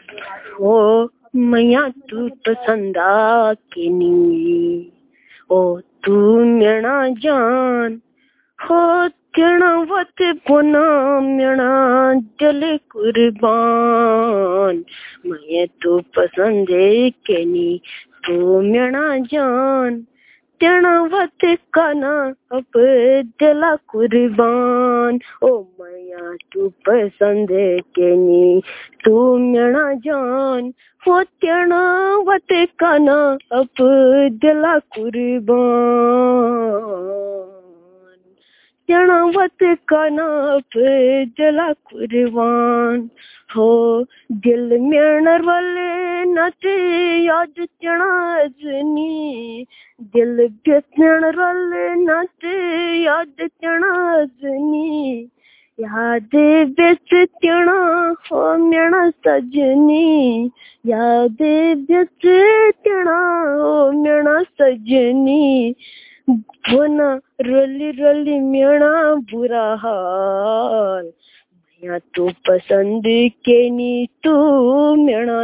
ओ मैया तू पसंद आके नी, ओ तू मेरा जान हो तेरा वत पुना मेरा दिल कुर्बान। मैं तू पसंद के नी, तू मेरा जान तेरा वत काना अब दिला कुर्बान। ओ मैया तू पसंद के नी, तू मेरा जान हो तेरा वत काना अब दिला कुर्बान। तेरा वत काना अब दिला कुर्बान। हो दिल मेरा वाले नाते याद तेरा जनी, दिल बेचने वाले नाते याद तेरा जनी, याद बेच तेरा हो मेरा सजनी, याद बेच तेरा हो मेरा सजनी। होना रोली रोली मेरा बुरा हाल, मैया तू पसंद के नी, तू मेरा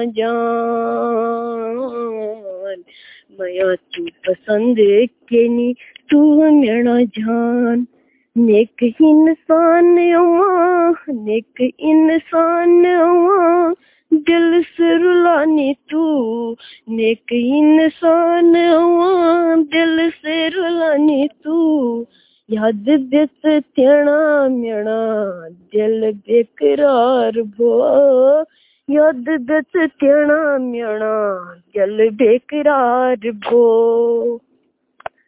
जान। मैया तू पसंद के नी, तू मेरा जान। नेक इंसान हुआ, नेक इंसान हुआ, दिल से रुलानी तू, नेक इंसान हुआ, दिल से रुलानी तू। याद बेच तेरा मेरा दिल बेकरार भो, याद बेच तेरा मेरा दिल बेकरार भो।